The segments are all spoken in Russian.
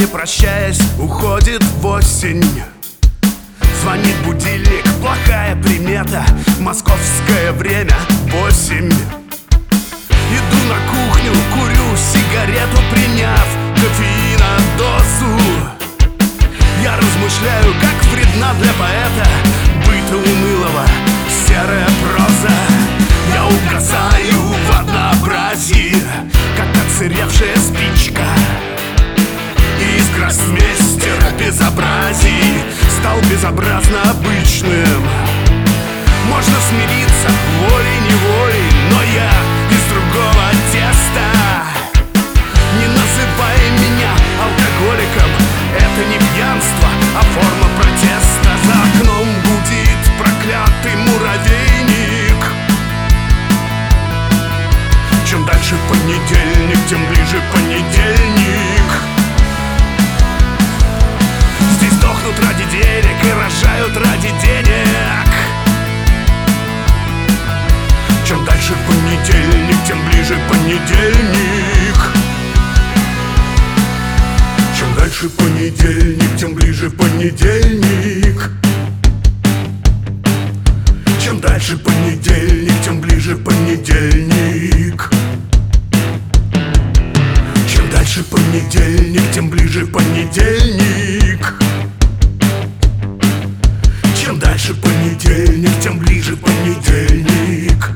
Прощаясь, уходит в осень. Звонит будильник, плохая примета. Московское время 8. Иду на кухню, курю сигарету, приняв кофеина дозу. Я размышляю, как вредна для поэта быта унылого серая проза. Я угасаю в однообразии, как отсыревшая спичка. И из гроссмейстера безобразий стал безобразно обычным. Можно смириться волей-неволей, но я из другого теста. Не называй меня алкоголиком, это не пьянство, а форма протеста. За окном гудит проклятый муравейник. Чем дальше понедельник, тем ближе понедельник. Здесь дохнут ради денег и рожают ради денег. Чем дальше понедельник, тем ближе понедельник. Чем дальше понедельник, тем ближе понедельник. Чем дальше понедельник, тем ближе понедельник. Чем дальше понедельник, тем ближе понедельник. Чем дальше понедельник, тем ближе понедельник.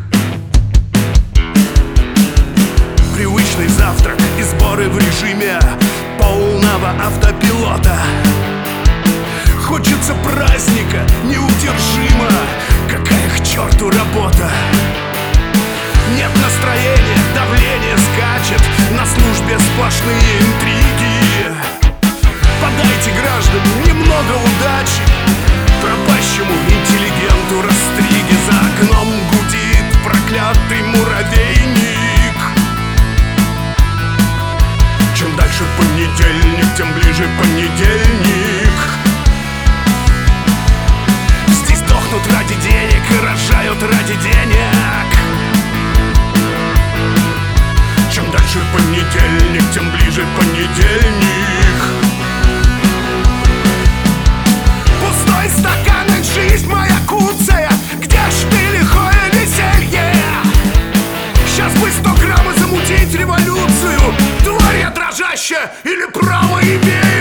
Привычный завтрак и сборы в режиме полного автопилота. Хочется праздника неудержимо. Какая к черту работа? Нет настроения, давление скачет. На службе сплошные интриги. Подайте, граждане, немного удачи пропащему интеллигенту растриги. За окном гудит проклятый муравейник. Чем дальше понедельник, тем ближе понедельник. Здесь дохнут ради денег и рожают ради денег. Чем дальше понедельник, тем ближе понедельник. Пустой стакан, жизнь моя куцая. Где ж ты, лихое веселье? Сейчас бы 100 грамм и замутить революцию. Тварь я дрожащая или право имею?